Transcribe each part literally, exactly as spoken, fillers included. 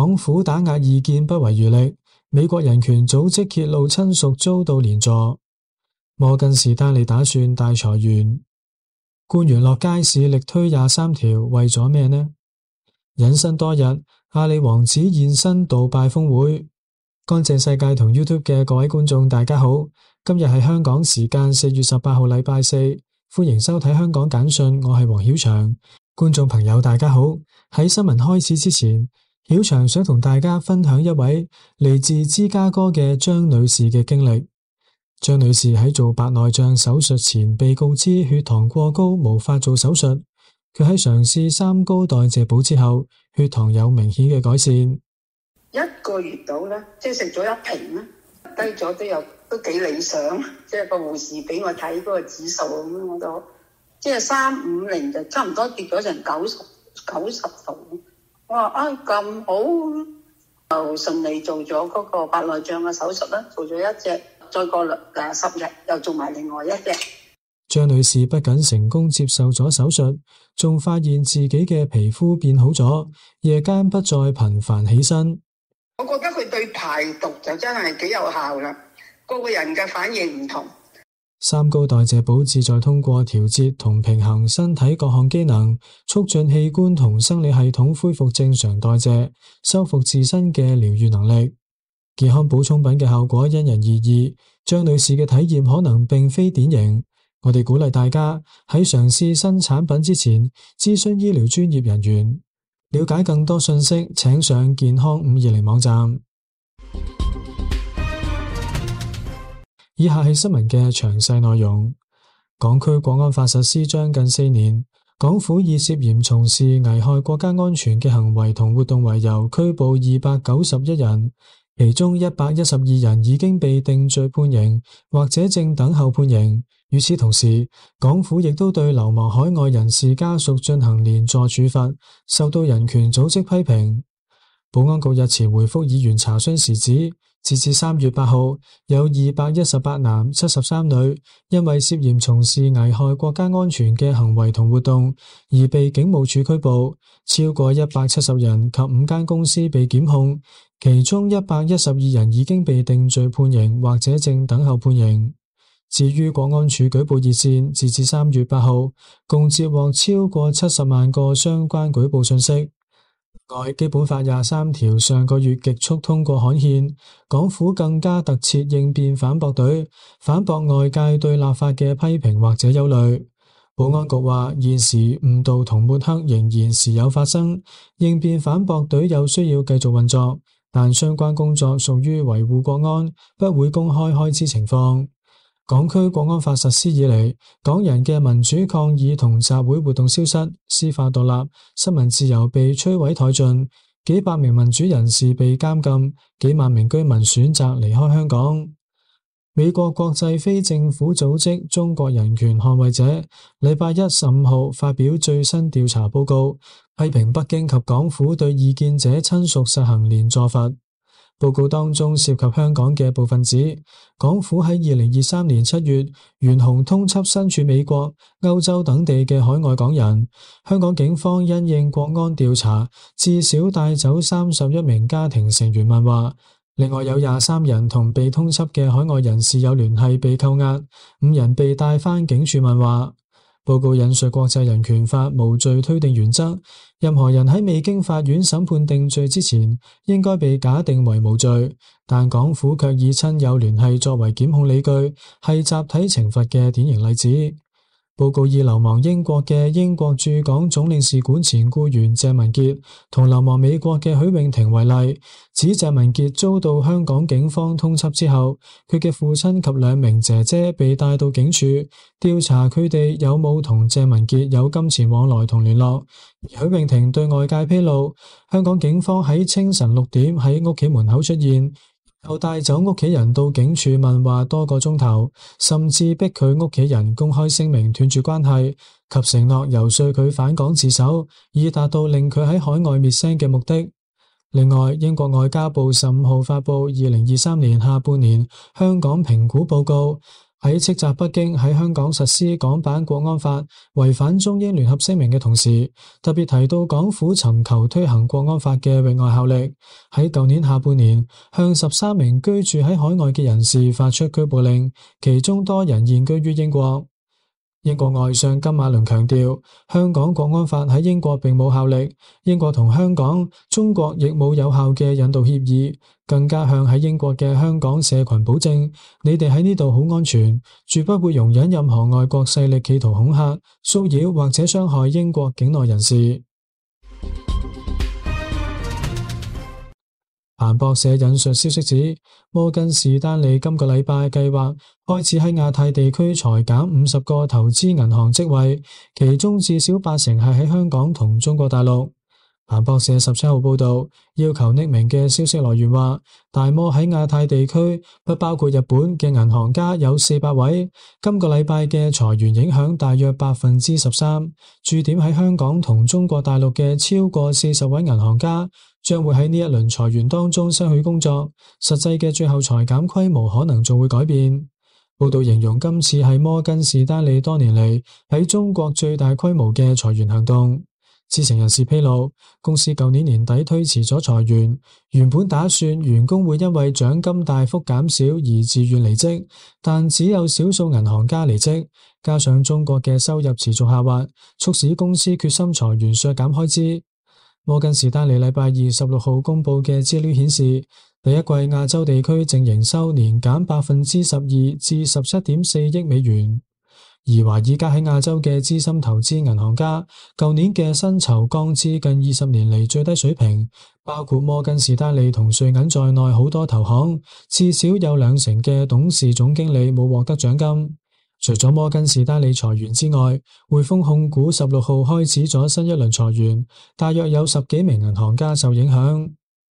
港府打壓異見不遺餘力，美國人權組織揭露親屬遭到連坐。摩根士丹利打算大裁員。官員落街市力推廿三條，為咗咩呢？隱身多日，阿里王子現身杜拜峰會。乾淨世界同 YouTube 嘅各位觀眾大家好，今日係香港時間四月十八號禮拜四，歡迎收睇香港簡訊，我係黃曉翔。觀眾朋友大家好，喺新聞開始之前，曉翔想同大家分享一位嚟自芝加哥嘅張女士嘅經歷。張女士喺做白內障手術前被告知血糖過高，無法做手術。佢喺嘗試三高代謝補之後，血糖有明顯嘅改善。 一個月到咧，即係食咗一瓶咧，低咗都有都幾理想。即係個護士俾我睇嗰個指數咁，我都即係三五零就差唔多跌咗成九十九十度。我話啊咁好，就順利做咗嗰個白內障嘅手術啦，做咗一隻，再過誒十日又做埋另外一隻。 張女士不僅成功接受咗手術，仲發現自己嘅皮膚變好咗，夜間不再頻繁起身。 我覺得佢對排毒就真係幾有效啦，個個人嘅反應唔同。 三高代謝補旨在通過調節同平衡身體各項機能，促進器官同生理系統恢復正常代謝，修復自身嘅療癒能力。健康補充品嘅效果因人而異，張女士嘅體驗可能並非典型。我哋鼓勵大家喺嘗試新產品之前，諮詢醫療專業人員。了解更多信息，請上健康五二零網站。以下係新聞嘅詳細內容。港區國安法實施將近四年，港府以涉嫌從事危害國家安全嘅行為同活動為由，拘捕二百九十一人，其中一百一十二人已經被定罪判刑，或者正等候判刑。與此同時，港府亦都對流亡海外人士家屬進行連坐處罰，受到人權組織批評。保安局日前回覆議員查詢時指，截至三月八號，有二百一十八男七十三女因為涉嫌從事危害國家安全嘅行為同活動而被警務處拘捕，超過一百七十人及五間公司被檢控，其中一百一十二人已經被定罪判刑或者正等候判刑。至於國安處舉報熱線，截至三月八號，共接獲超過七十萬個相關舉報信息。外，基本法廿三條上個月極速通過刊憲，港府更加特設應變反駁隊，反駁外界對立法嘅批評或者憂慮。保安局話，現時誤導同抹黑仍然時有發生，應變反駁隊有需要繼續運作，但相關工作屬於維護國安，不會公開開支情況。港區國安法實施以嚟，港人嘅民主抗議同集會活動消失，司法獨立、新聞自由被摧毀殆盡，幾百名民主人士被監禁，幾萬名居民選擇離開香港。美國國際非政府組織中國人權捍衛者禮拜一十五號發表最新調查報告，批評北京及港府對異見者親屬實行連坐法。報告當中涉及香港嘅部分指，港府喺二零二三年七月懸紅通緝身處美國、歐洲等地嘅海外港人。香港警方因應國安調查，至少帶走三十一名家庭成員問話，另外有廿三人同被通緝嘅海外人士有聯繫被扣押，五人被帶返警署問話。報告引述國際人權法無罪推定原則，任何人喺未經法院審判定罪之前，應該被假定為無罪，但港府卻以親友聯繫作為檢控理據，係集體懲罰嘅典型例子。報告以流亡英國嘅英國駐港總領事館前僱員謝文傑同流亡美國嘅許永婷為例，指謝文傑遭到香港警方通緝之後，佢嘅父親及兩名姐姐被帶到警署調查佢哋有冇同謝文傑有金錢往來同聯絡。而許永婷對外界披露，香港警方喺清晨六點喺屋企門口出現，又帶走屋企人到警署問話多個鐘頭，甚至逼佢屋企人公開聲明斷絕關係，及承諾遊說佢返港自首，以達到令佢喺海外滅聲嘅目的。另外，英國外交部十五號發布二零二三年下半年香港評估報告， 喺斥責北京喺香港實施港版國安法，違反中英聯合聲明嘅同時，特別提到港府尋求推行國安法嘅域外效力，喺舊年下半年向十三名居住喺海外嘅人士發出拘捕令，其中多人現居於英國。英國外相金馬倫強調，香港國安法喺英國並冇效力，英國同香港、中國亦冇有效嘅引渡協議，更加向喺英國嘅香港社群保證，你哋喺呢度好安全，絕不會容忍任何外國勢力企圖恐嚇、騷擾或者傷害英國境內人士。彭博社引述消息指，摩根士丹利今個禮拜計劃開始喺亞太地區裁減五十個投資銀行職位，其中至少八成係喺香港同中國大陸。彭博社十七號報道，要求匿名嘅消息來源話，大摩喺亞太地區不包括日本嘅銀行家有四百位，今個禮拜嘅裁員影響大約百分之十三。駐點喺香港同中國大陸嘅超過四十位銀行家將會喺呢一輪裁員當中失去工作，實際嘅最後裁減規模可能仲會改變。報道形容今次係摩根士丹利多年嚟喺中國最大規模嘅裁員行動。知情人士披露，公司舊年年底推遲咗裁員，原本打算員工會因為獎金大幅減少而自願離職，但只有少數銀行家離職，加上中國嘅收入持續下滑，促使公司決心裁員削減開支。摩根士丹利禮拜二十六號公布嘅資料顯示，第一季亞洲地區淨營收年減百分之十二至十七點四億美元。而華爾街喺亞洲嘅資深投資銀行家，舊年嘅薪酬降至近二十年嚟最低水平，包括摩根士丹利同瑞銀在內好多投行，至少有兩成嘅董事總經理冇獲得獎金。除咗摩根士丹利裁員之外，匯豐控股十六號開始咗新一輪裁員，大約有十幾名銀行家受影響。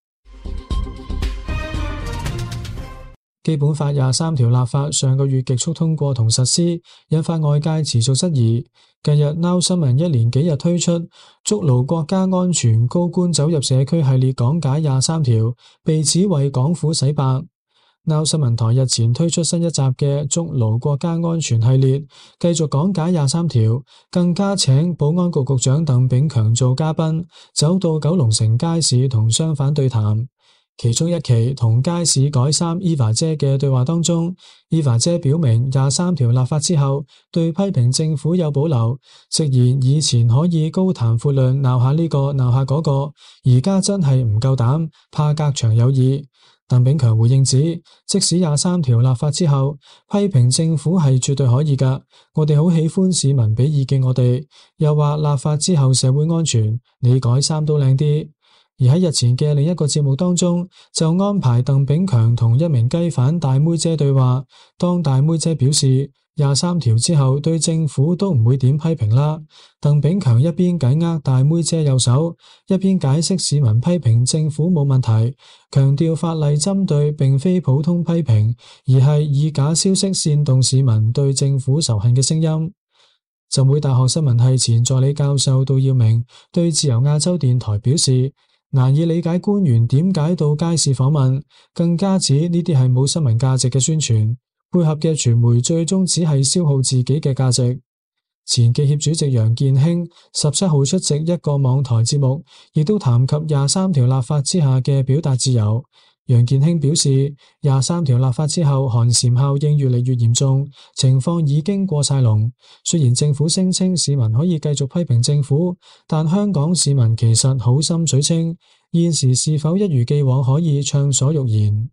基本法廿三條立法上個月極速通過同實施，引發外界持續質疑。近日 Now 新聞一連幾日推出築牢國家安全高官走入社區系列講解廿三條，被指為港府洗白。Now 新聞台日前推出新一集嘅築牢國家安全系列，繼續講解廿三條，更加請保安局局長鄧炳強做嘉賓，走到九龍城街市同商販對談。其中一期同街市改衫 Eva 姐嘅對話當中， Eva 姐表明廿三條立法之後對批評政府有保留，直言以前可以高談闊論鬧下呢個鬧下嗰個，而家真係唔夠膽，怕隔牆有耳。鄧炳強回應指，即使廿三條立法之後批評政府係絕對可以㗎，我哋好喜歡市民俾意見我哋，又話立法之後社會安全，你改衫都靚啲。而喺日前嘅另一個節目當中，就安排鄧炳強同一名雞販大妹姐對話。當大妹姐表示廿三條之後對政府都唔會點批評啦，鄧炳強一邊緊握大妹姐右手，一邊解釋市民批評政府冇問題，強調法例針對並非普通批評，而係以假消息煽動市民對政府仇恨嘅聲音。浸會大學新聞系前助理教授杜耀明對自由亞洲電台表示，難以理解官員點解到街市訪問，更加指呢啲係冇新聞價值嘅宣傳，配合嘅傳媒最終只係消耗自己嘅價值。前記協主席楊健興十七號出席一個網台節目，亦都談及廿三條立法之下嘅表達自由。楊健興表示，廿三條立法之後寒蟬效應越嚟越嚴重，情況已經過晒龍。雖然政府聲稱市民可以繼續批評政府，但香港市民其實好心水清，現時是否一如既往可以暢所欲言？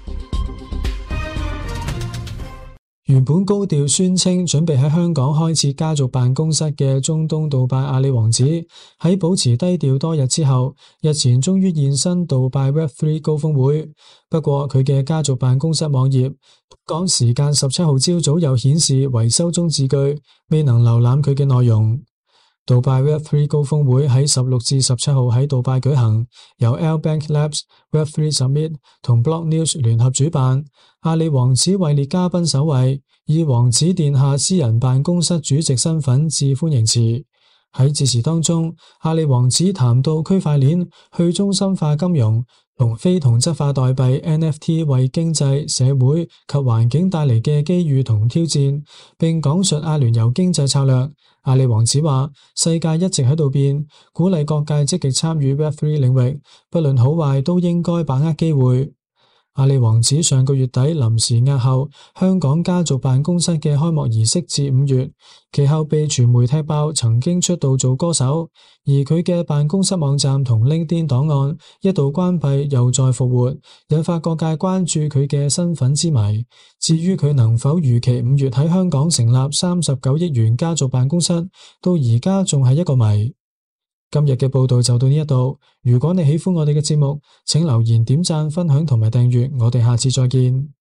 原本高調宣稱準備喺香港開設家族辦公室嘅中東杜拜阿里王子，喺保持低調多日之後，日前終於現身杜拜 Web 三 高峰會。不過佢嘅家族辦公室網頁港時間十七號朝早又顯示維修中字句，未能瀏覽佢嘅內容。杜拜 Web 三 高峰會喺十六至十七號喺杜拜舉行，由 L Bank Labs、Web 三 Summit 同 Block News 聯合主辦。阿里王子位列嘉賓首位，以王子殿下私人辦公室主席身份致歡迎辭。 喺致辭當中，阿里王子談到區塊鏈、去中心化金融同非同質化代幣 N F T 為經濟、社會及環境帶嚟嘅機遇同挑戰，並講述阿聯酋經濟策略。阿里王子話：世界一直喺度變，鼓勵各界積極參與 Web 三 領域，不論好壞都應該把握機會。阿里王子上個月底臨時押後香港家族辦公室嘅開幕儀式至五月，其後被傳媒踢爆曾經出道做歌手，而佢嘅辦公室網站同 LinkedIn 檔案一度關閉又再復活，引發各界關注佢嘅身份之謎。至於佢能否如期五月喺香港成立三十九億元家族辦公室，到而家仲係一個謎。今日嘅報道就到呢一度，如果你喜歡我哋嘅節目，請留言、點讚、分享同埋訂閱，我哋下次再見。